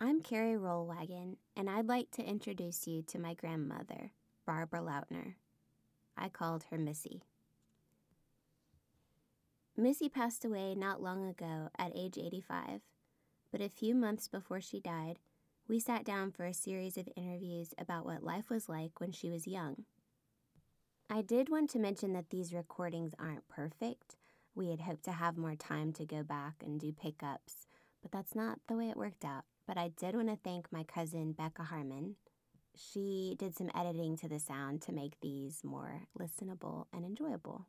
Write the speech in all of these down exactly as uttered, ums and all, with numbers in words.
I'm Carrie Rollwagon, and I'd like to introduce you to my grandmother, Barbara Lautner. I called her Missy. Missy passed away not long ago at age eighty-five, but a few months before she died, we sat down for a series of interviews about what life was like when she was young. I did want to mention that these recordings aren't perfect. We had hoped to have more time to go back and do pickups, but that's not the way it worked out. But I did want to thank my cousin, Becca Harmon. She did some editing to the sound to make these more listenable and enjoyable.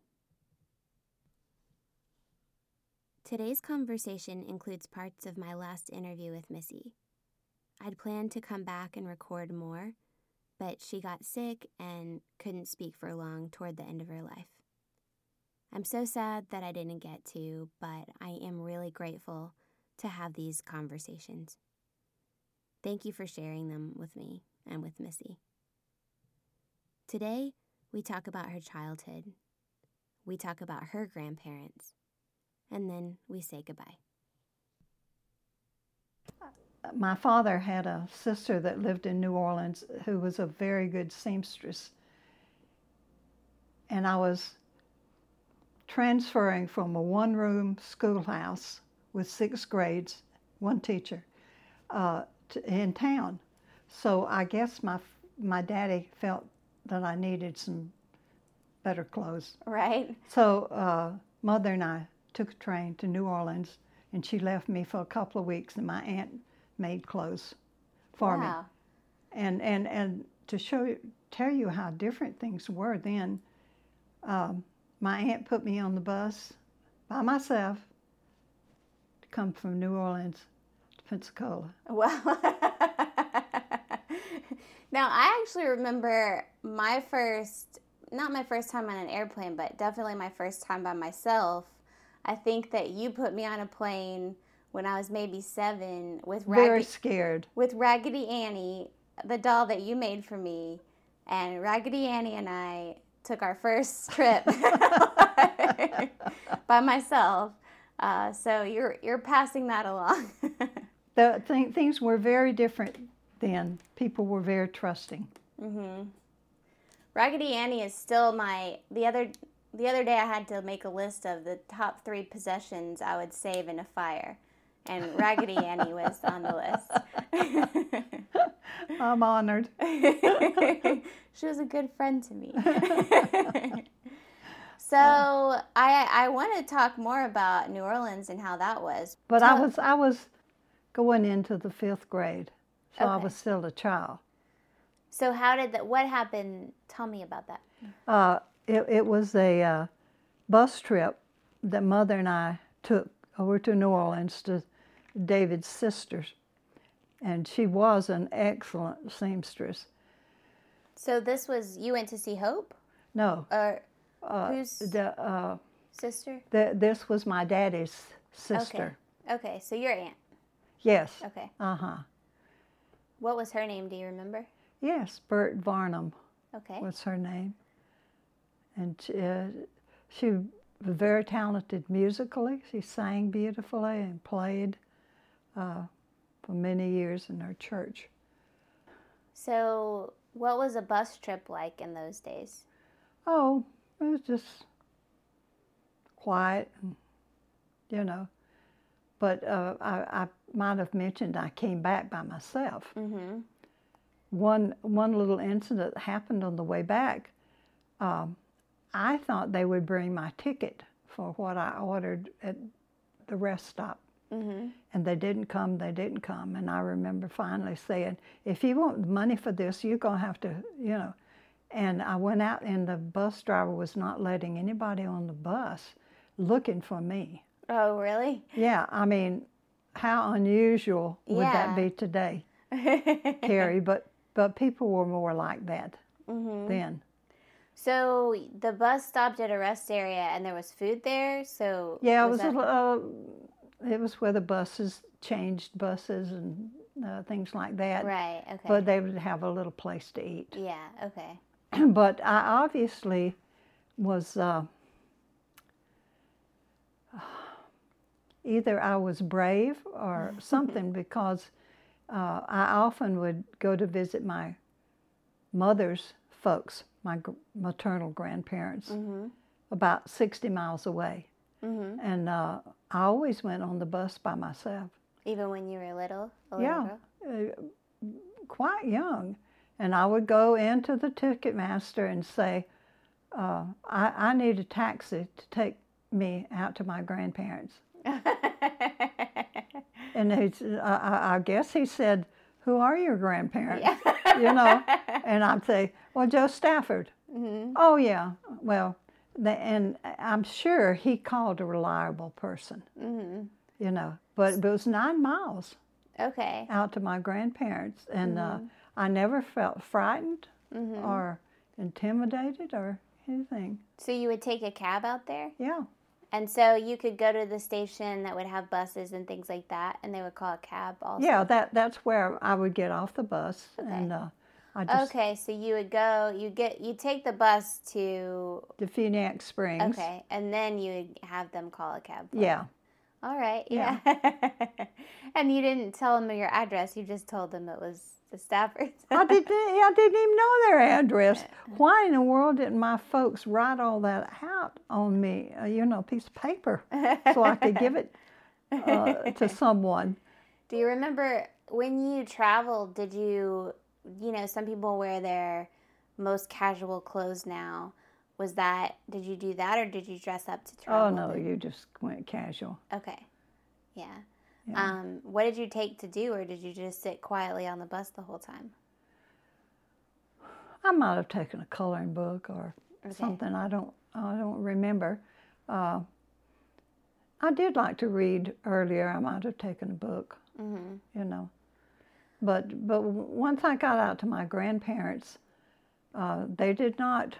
Today's conversation includes parts of my last interview with Missy. I'd planned to come back and record more, but she got sick and couldn't speak for long toward the end of her life. I'm so sad that I didn't get to, but I am really grateful to have these conversations. Thank you for sharing them with me and with Missy. Today, we talk about her childhood. We talk about her grandparents. And then we say goodbye. My father had a sister that lived in New Orleans who was a very good seamstress. And I was transferring from a one-room schoolhouse with six grades, one teacher, uh, to, in town. So I guess my my daddy felt that I needed some better clothes. Right. So uh, Mother and I took a train to New Orleans, and she left me for a couple of weeks, and my aunt made clothes for Wow. me. And and and to show you, tell you how different things were then, um, my aunt put me on the bus by myself to come from New Orleans to Pensacola. Well, now I actually remember my first, not my first time on an airplane, but definitely my first time by myself. I think that you put me on a plane when I was maybe seven with Very Raggedy, scared. with Raggedy Annie, the doll that you made for me. And Raggedy Annie and I took our first trip by myself. Uh, so you're you're passing that along. The th- things were very different then. People were very trusting. Mm-hmm. Raggedy Annie is still my, the other the other day I had to make a list of the top three possessions I would save in a fire. And Raggedy Annie was on the list. I'm honored. She was a good friend to me. So I I want to talk more about New Orleans and how that was. But Tell- I was I was going into the fifth grade, so I Okay. was still a child. So how did that? What happened? Tell me about that. Uh, it, it was a uh, bus trip that Mother and I took over to New Orleans to David's sister's, and she was an excellent seamstress. So this was, you went to see Hope, No, or uh, whose the, uh, sister? the, this was my daddy's sister. Okay. Okay. So your aunt. Yes. Okay. Uh huh. What was her name? Do you remember? Yes, Bert Varnum Okay. was her name, and uh, she was very talented musically. She sang beautifully and played uh, for many years in her church. So what was a bus trip like in those days? Oh, it was just quiet, and, you know. But uh, I, I might have mentioned I came back by myself. Mm-hmm. One one little incident happened on the way back. Um, I thought they would bring my ticket for what I ordered at the rest stop. Mm-hmm. And they didn't come, they didn't come. And I remember finally saying, if you want money for this, you're going to have to, you know. And I went out, and the bus driver was not letting anybody on the bus looking for me. Oh, really? Yeah, I mean, how unusual would that Yeah. be today, Carrie? But, but people were more like that Mm-hmm. then. So the bus stopped at a rest area, and there was food there. So Yeah, it was, that- a, uh, it was where the buses changed buses and uh, things like that. right. Okay. But they would have a little place to eat. yeah. Okay. But I obviously was uh, either I was brave or something, because uh, I often would go to visit my mother's folks, my gr- maternal grandparents, Mm-hmm. about sixty miles away. Mm-hmm. And uh, I always went on the bus by myself. Even when you were little? A little Yeah, girl? uh, quite young. And I would go into the Ticketmaster and say, uh, I, I need a taxi to take me out to my grandparents. And he's, I, I guess he said, who are your grandparents? Yeah. You know? And I'd say, well, Joe Stafford. Mm-hmm. Oh, yeah. Well, the, and I'm sure he called a reliable person, Mm-hmm. you know. But it was nine miles Okay. out to my grandparents. And Mm-hmm. uh, I never felt frightened Mm-hmm. or intimidated or anything. So you would take a cab out there? Yeah. And so you could go to the station that would have buses and things like that, and they would call a cab also? Yeah, that, that's where I would get off the bus. Okay. And uh, I just, Okay, so you would go, you get, you take the bus to, to Phoenix Springs. okay, and then you would have them call a cab for you. Yeah. All right, yeah. Yeah. And you didn't tell them your address, you just told them it was the Staffords. I didn't, I didn't even know their address. Why in the world didn't my folks write all that out on me, uh, you know, a piece of paper, so I could give it uh, to someone? Do you remember when you traveled, did you, you know, some people wear their most casual clothes now. Was that, did you do that or did you dress up to travel? Oh, no, you just went casual. Okay. Yeah. Yeah. Um, what did you take to do, or did you just sit quietly on the bus the whole time? I might have taken a coloring book or Okay. something. I don't, I don't remember. Uh, I did like to read earlier. I might have taken a book, Mm-hmm. you know. But but once I got out to my grandparents, uh, they did not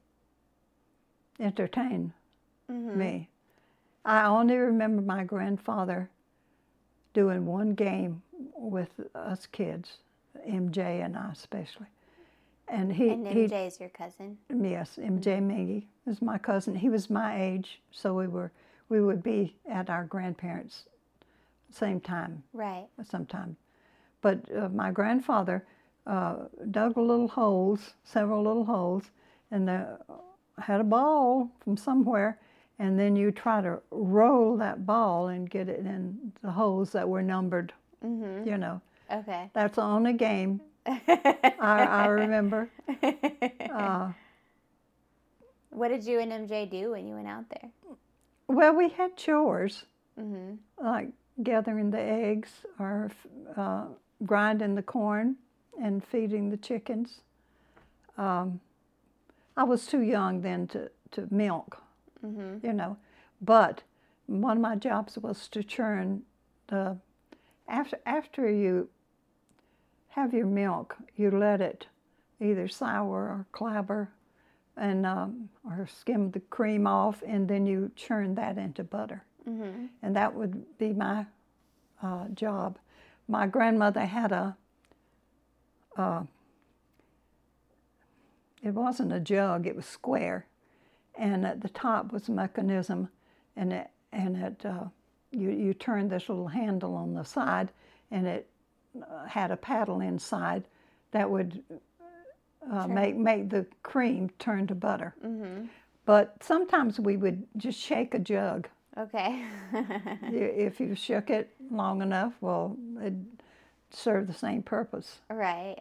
entertain Mm-hmm. me. I only remember my grandfather doing one game with us kids, M J and I especially. And he, And he M J is your cousin? yes, M J Mingy is my cousin. He was my age, so we were we would be at our grandparents' same time Right. sometime. But uh, my grandfather uh, dug little holes, several little holes, and the, had a ball from somewhere, and then you try to roll that ball and get it in the holes that were numbered, Mm-hmm. you know. Okay. That's the only game I, I remember. Uh, What did you and M J do when you went out there? well, we had chores, Mm-hmm. like gathering the eggs or uh, grinding the corn and feeding the chickens. Um, I was too young then to, to milk, Mm-hmm. you know, but one of my jobs was to churn the, after, after you have your milk, you let it either sour or clabber and um, or skim the cream off, and then you churn that into butter. Mm-hmm. And that would be my uh, job. My grandmother had a, uh, it wasn't a jug, it was square. And at the top was a mechanism, and it, and it, uh, you, you turned this little handle on the side, and it uh, had a paddle inside that would uh, Sure. make, make the cream turn to butter. Mm-hmm. But sometimes we would just shake a jug. Okay. You- If you shook it long enough, well, it'd serve the same purpose. Right.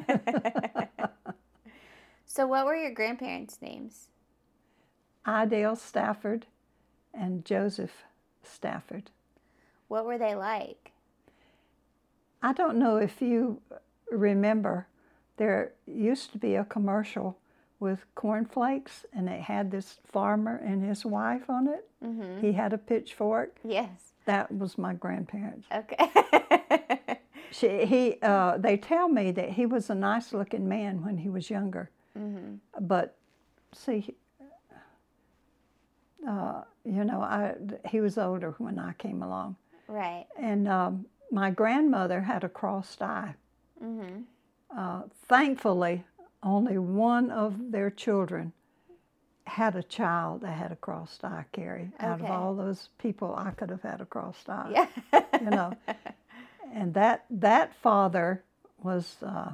So what were your grandparents' names? Idale Stafford and Joseph Stafford. What were they like? I don't know if you remember, there used to be a commercial with cornflakes, and it had this farmer and his wife on it. Mm-hmm. He had a pitchfork. Yes. That was my grandparents. Okay. She, he, uh, they tell me that he was a nice-looking man when he was younger. Mm-hmm. But see, uh, you know, I, he was older when I came along. Right. And um, my grandmother had a crossed eye. Mm-hmm. Uh, thankfully, only one of their children had a child that had a crossed eye, Carrie. Out of Okay. all those people, I could have had a crossed eye. Yeah. You know. and that that father was, uh,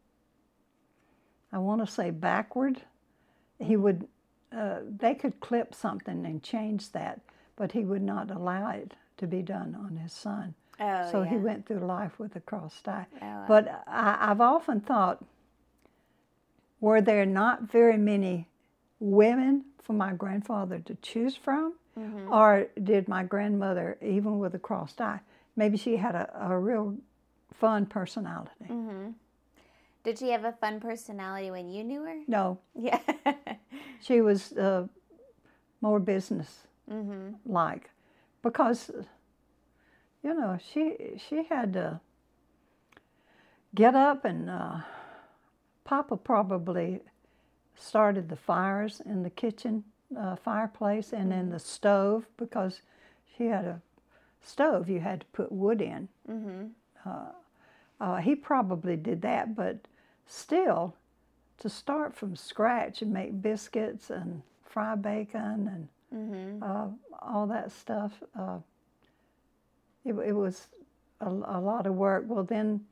I want to say, backward. He would, uh, they could clip something and change that, but he would not allow it to be done on his son. Oh, so yeah. he went through life with a crossed eye. Oh, wow. But I, I've often thought, were there not very many women for my grandfather to choose from? Mm-hmm. Or did my grandmother, even with a crossed eye, maybe she had a, a real fun personality? Mm-hmm. Did she have a fun personality when you knew her? No. Yeah. She was uh, more business Mm-hmm. like, because, you know, she she had to get up and uh, Papa probably started the fires in the kitchen uh, fireplace and in the stove, because she had a stove you had to put wood in. Mm-hmm. Uh, uh, he probably did that, but still, to start from scratch and make biscuits and fry bacon and Mm-hmm. uh, all that stuff, uh, it, it was a, a lot of work. Well, then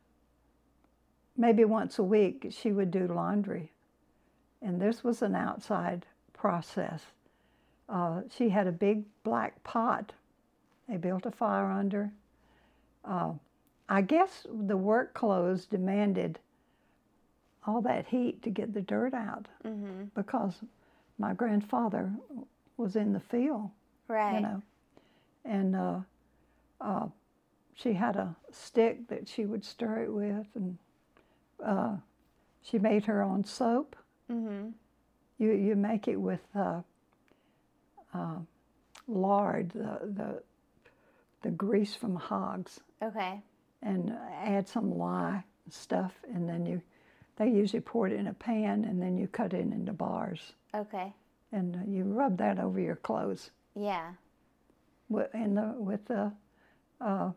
maybe once a week she would do laundry, and this was an outside process. Uh, she had a big black pot they built a fire under. Uh, I guess the work clothes demanded all that heat to get the dirt out, Mm-hmm. because my grandfather was in the field, Right. you know. And uh, uh, she had a stick that she would stir it with, and uh, she made her own soap. Mm-hmm. You you make it with uh, uh, lard, the, the the grease from hogs, Okay. and add some lye stuff, and then you they usually pour it in a pan, and then you cut it into bars, Okay. and uh, you rub that over your clothes Yeah. with in the with the uh,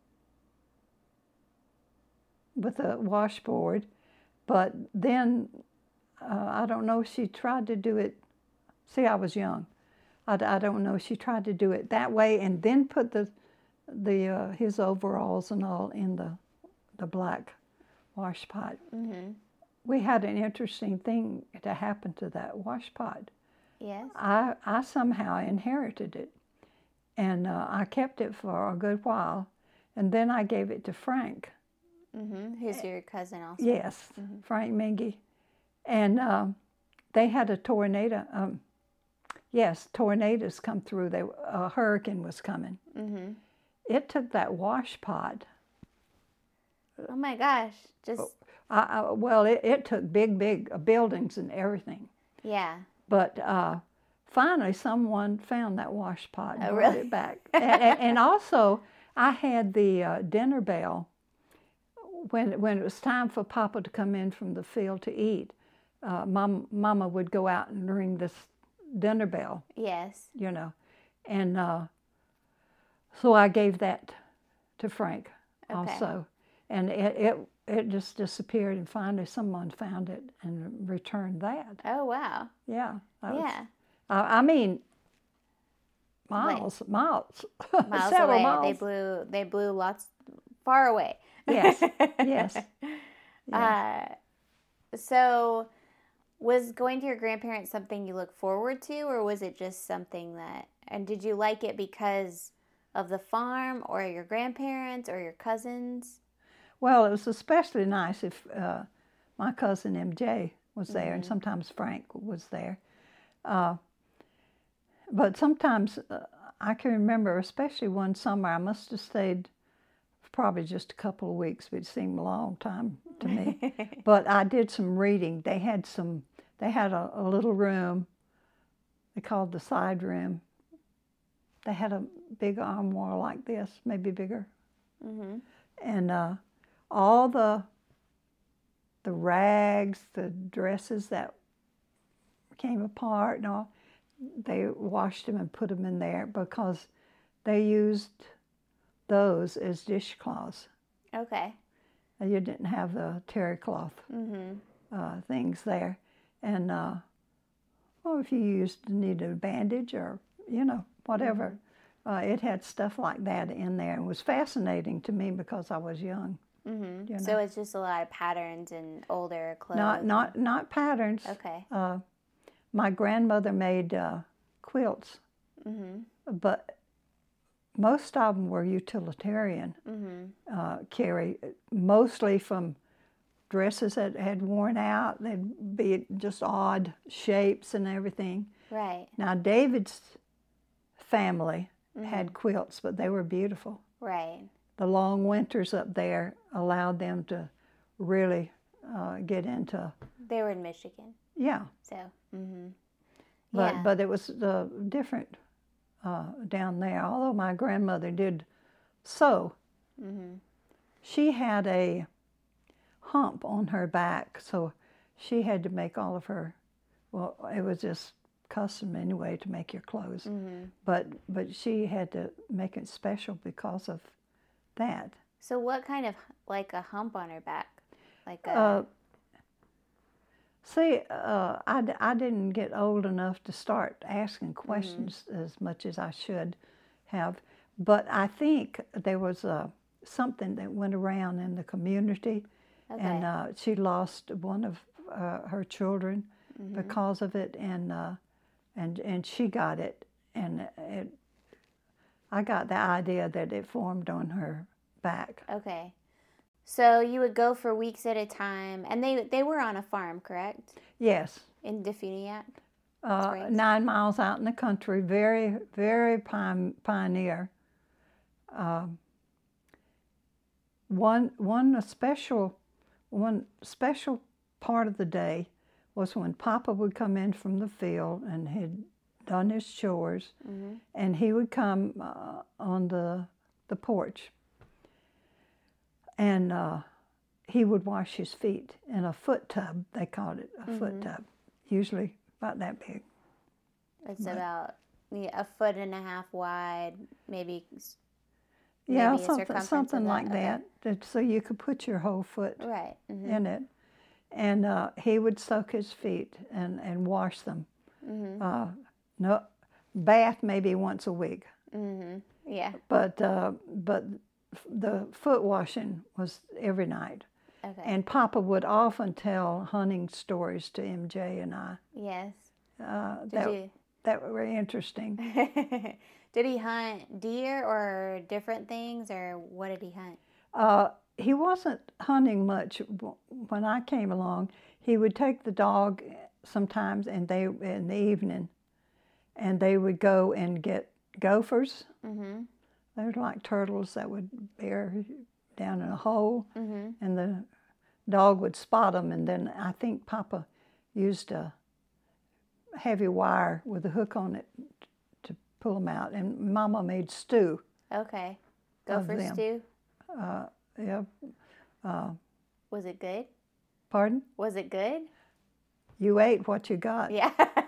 with the washboard. But then uh, I don't know. She tried to do it. See, I was young. I, I don't know. She tried to do it that way, and then put the the uh, his overalls and all in the the black wash pot. Mm-hmm. We had an interesting thing to happen to that wash pot. Yes. I I somehow inherited it, and uh, I kept it for a good while, and then I gave it to Frank. Mm-hmm. Who's your cousin also? Yes, Mm-hmm. Frank Mingy, and um, they had a tornado. Um, yes, tornadoes come through. They a hurricane was coming. Mm-hmm. It took that wash pot. Oh my gosh. Just, I, I, well, it, it took big, big uh, buildings and everything. yeah. But uh, finally, someone found that wash pot and Oh, brought really? it back. and, and, and also, I had the uh, dinner bell when when it was time for Papa to come in from the field to eat. Uh, Mom, Mama would go out and ring this dinner bell, Yes. you know, and uh, so I gave that to Frank Okay. also, and it, it it just disappeared. And finally, someone found it and returned that. Oh, wow. Yeah. that was- Yeah. I, I mean, miles, miles, Miles several away. miles. They blew, they blew lots far away. Yes, yes. Uh, so was going to your grandparents something you look forward to, or was it just something that, and did you like it because of the farm or your grandparents or your cousins? Well, it was especially nice if uh, my cousin M J was there, Mm-hmm. and sometimes Frank was there. Uh, but sometimes uh, I can remember, especially one summer, I must have stayed probably just a couple of weeks, but it seemed a long time to me. But I did some reading. They had some. They had a, a little room. They called the side room. They had a big armoire like this, maybe bigger, Mm-hmm. and uh, all the the rags, the dresses that came apart and all, they washed them and put them in there because they used those as dishcloths. Okay. And you didn't have the terry cloth Mm-hmm. uh, things there. And, uh, well, if you used needed a bandage or, you know, whatever, uh, it had stuff like that in there. It was fascinating to me because I was young. Mm-hmm. You know? So it's just a lot of patterns and older clothes. Not not not patterns. Okay. Uh, my grandmother made uh, quilts, Mm-hmm. but most of them were utilitarian. Mm-hmm. Uh, Carrie, mostly from dresses that had worn out. They'd be just odd shapes and everything. Right. Now David's family Mm-hmm. had quilts, but they were beautiful. Right. The long winters up there allowed them to really uh, get into, They were in Michigan, yeah. so. Mm-hmm. But Yeah. but it was uh, different uh, down there. Although my grandmother did sew, Mm-hmm. she had a hump on her back, so she had to make all of her. Well, it was just custom anyway to make your clothes, Mm-hmm. but but she had to make it special because of that. So what kind of, like a hump on her back? Like a... Uh, see, uh, I, d- I didn't get old enough to start asking questions as much as I should have, but I think there was uh, something that went around in the community, Okay. and uh, she lost one of uh, her children Mm-hmm. because of it, and uh, and and she got it, and it. I got the idea that it formed on her back. Okay. So you would go for weeks at a time, and they they were on a farm, correct? Yes. In Defuniak? Uh, Springs? nine miles out in the country, very, very pine, pioneer. Um, one one special one special part of the day was when Papa would come in from the field and he'd done his chores, Mm-hmm. and he would come uh, on the the porch, and uh, he would wash his feet in a foot tub. They called it a foot Mm-hmm. tub, usually about that big. It's But- about yeah, a foot and a half wide, maybe. s- Yeah, maybe a something circumference something of like Okay. that, that, so you could put your whole foot Right. Mm-hmm. in it, and uh, he would soak his feet and, and wash them. Mm-hmm. Uh, no, bath maybe once a week, Mm-hmm. Yeah. but uh, but the foot washing was every night. Okay. And Papa would often tell hunting stories to M J and I. yes. Uh, Did that you? that were very interesting. Did he hunt deer or different things, or what did he hunt? Uh, he wasn't hunting much w- when I came along. He would take the dog sometimes, and they in the evening, and they would go and get gophers. Mm-hmm. They were like turtles that would bear down in a hole, Mm-hmm. and the dog would spot them. And then I think Papa used a heavy wire with a hook on it to pull them out. And Mama made stew. Okay. Of Gopher them. stew. Uh, yeah, uh, Was it good? pardon? Was it good? You ate what you got. Yeah.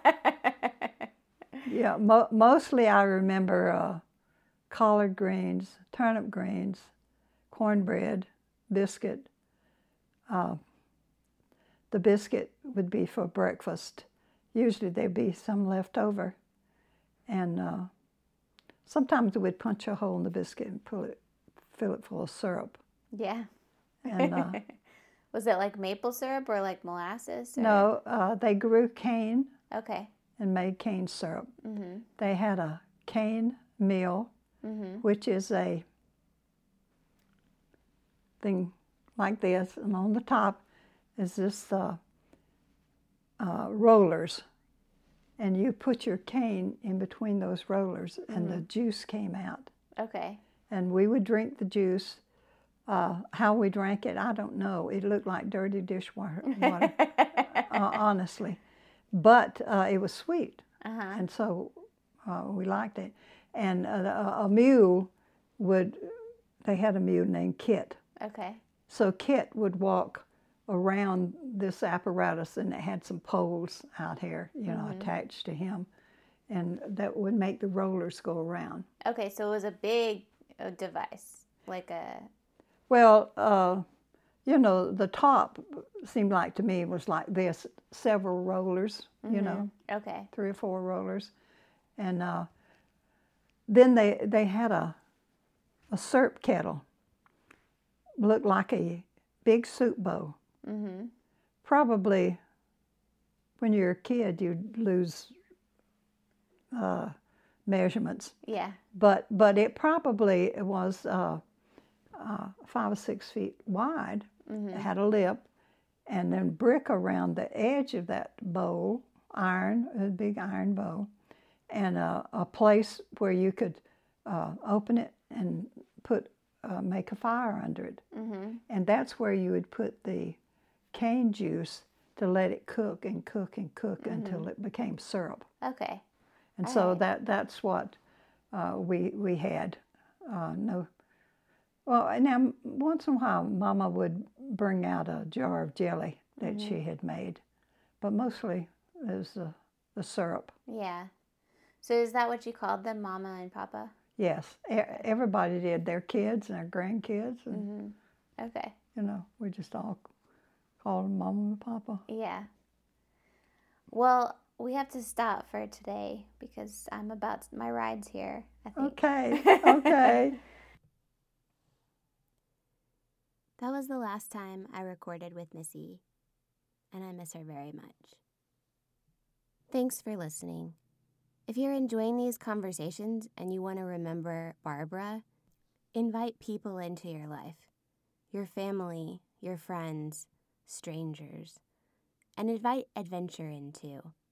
Yeah, mo- mostly I remember uh, collard greens, turnip greens, cornbread, biscuit. Uh, the biscuit would be for breakfast. Usually there'd be some left over. And uh, sometimes we'd punch a hole in the biscuit and pull it, fill it full of syrup. yeah. And uh, Was it like maple syrup or like molasses? Or... no, uh, they grew cane Okay. and made cane syrup. Mm-hmm. They had a cane mill, Mm-hmm. which is a thing like this, and on the top is this uh, uh, rollers, and you put your cane in between those rollers, and the juice came out, Okay. and we would drink the juice. Uh, how we drank it, I don't know. It looked like dirty dishwater, water, uh, honestly, but uh, it was sweet, Uh-huh. and so uh, we liked it. And a, a mule would, they had a mule named Kit. Okay. So Kit would walk around this apparatus, and it had some poles out here, you know, Mm-hmm. attached to him, and that would make the rollers go around. Okay, so it was a big uh, device, like a... Well, uh, you know, the top seemed like to me was like this, several rollers, you know, Okay. three or four rollers, and uh, then they, they had a, a syrup kettle. Looked like a big soup bowl. Mm-hmm. Probably when you're a kid, you'd lose uh, measurements. Yeah. But but it probably was uh, uh, five or six feet wide. Mm-hmm. It had a lip, and then brick around the edge of that bowl, iron, a big iron bowl, and a, a place where you could uh, open it and put uh, make a fire under it. Mm-hmm. And that's where you would put the cane juice to let it cook and cook and cook Mm-hmm. until it became syrup. Okay. And All so right. that that's what uh, we we had. Uh, no, well, and now once in a while, Mama would bring out a jar of jelly that Mm-hmm. she had made, but mostly it was the the syrup. Yeah. So is that what you called them, Mama and Papa? Yes, e- everybody did. Their kids and their grandkids, and Mm-hmm. Okay. you know, we just all called them Mama and Papa. Yeah. Well, we have to stop for today because I'm about my ride's here, I think. Okay, okay. That was the last time I recorded with Missy, and I miss her very much. Thanks for listening. If you're enjoying these conversations and you want to remember Barbara, invite people into your life, your family, your friends, strangers, and invite adventure in too.